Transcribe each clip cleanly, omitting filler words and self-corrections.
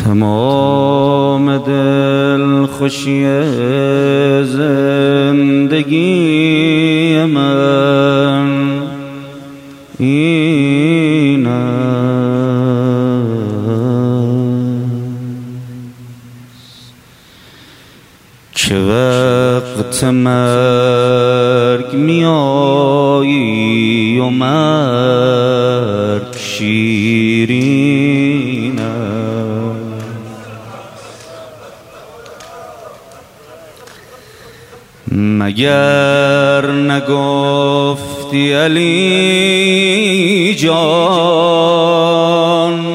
تمام دل خوشی زندگی من این است که وقت مرگ می آیی و مرگ شیرین مگر نگفتی علی جان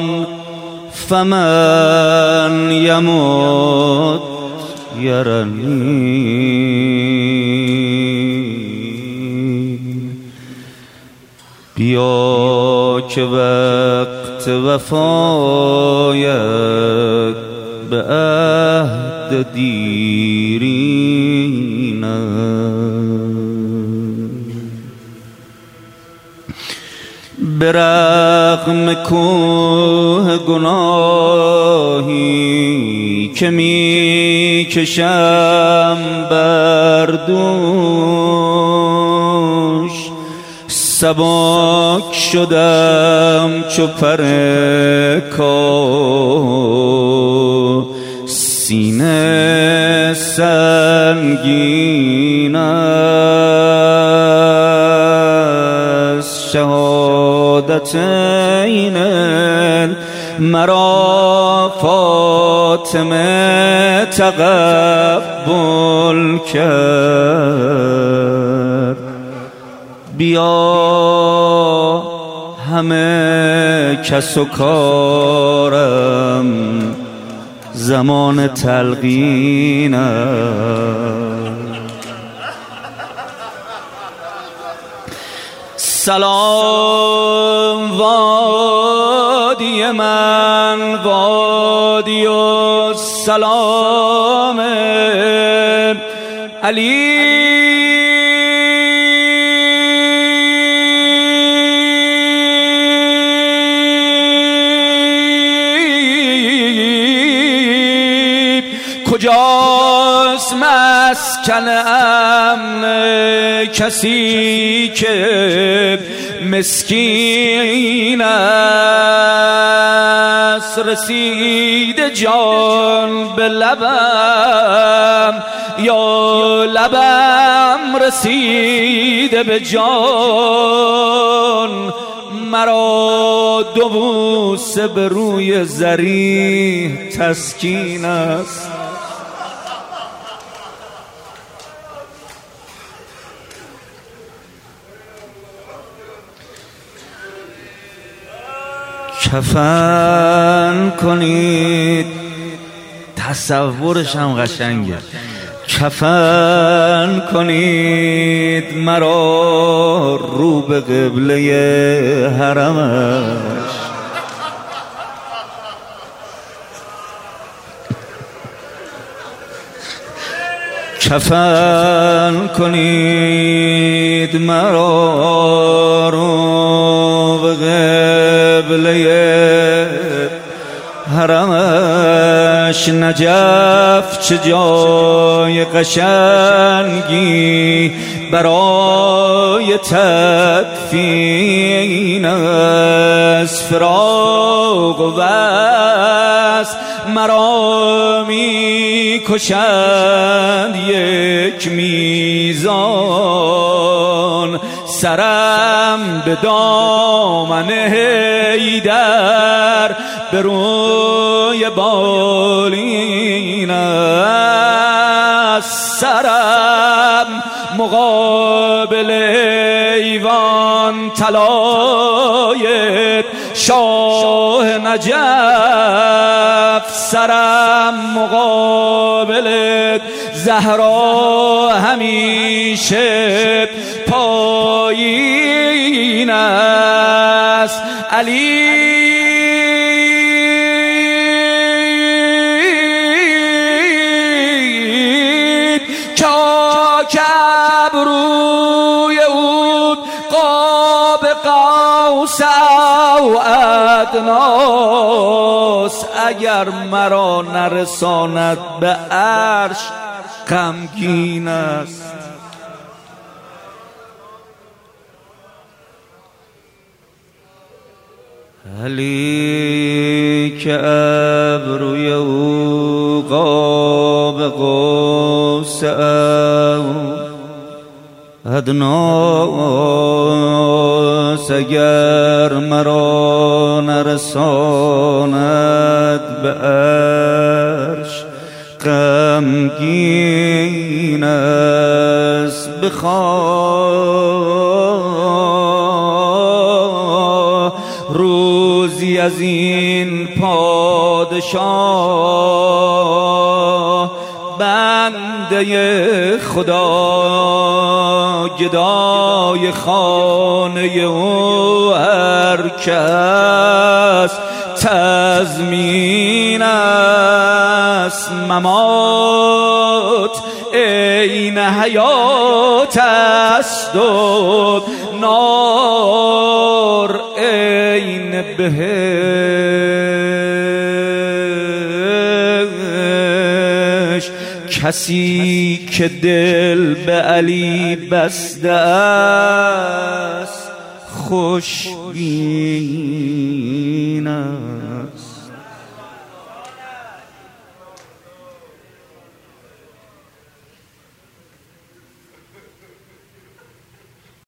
فمن یموت یرنی بیا که وقت وفایت به عهد دیرین به رغم کوه گناهی که می کشم بر دوش سبک شدم چو پر کاه سینه سنگین است شهادتین مرا فاطمه تقبل کرد بیا همه کس و کارم زمان تلقین سلام وادی من وادی و سلام علی کجاست مسکن امن کسی که مسکین است رسید جان به لبم یا لبم رسیده به جان مرا دو بوسه به روی ضریح تسکین است کفن کنید تصورش هم قشنگه کفن کنید مرا رو به قبله حرمش کفن کنید مرا رو به قبله حرمش نجف چه جای قشنگی برای تدفین از فراق و وصل مرا می کشند یک میزان سرم به دامن حیدر به روی بالین است سرم مقابل ایوان طلای شاه نجف سرم مقابل زهرا همیشه پایین است علی ادناس، اگر مرا نرساند به عرش غمگین است. علی که ابروی او قاب قوس ادناس، اگر مرا نرساند به عرش غمگین است. بخواه روزی از این پادشاه، بنده خدا گدای خانه او، هر کس تضمین است. ممات عین حیات است و نار عین بهشت. کسی که دل به علی بسته است خوشبین است.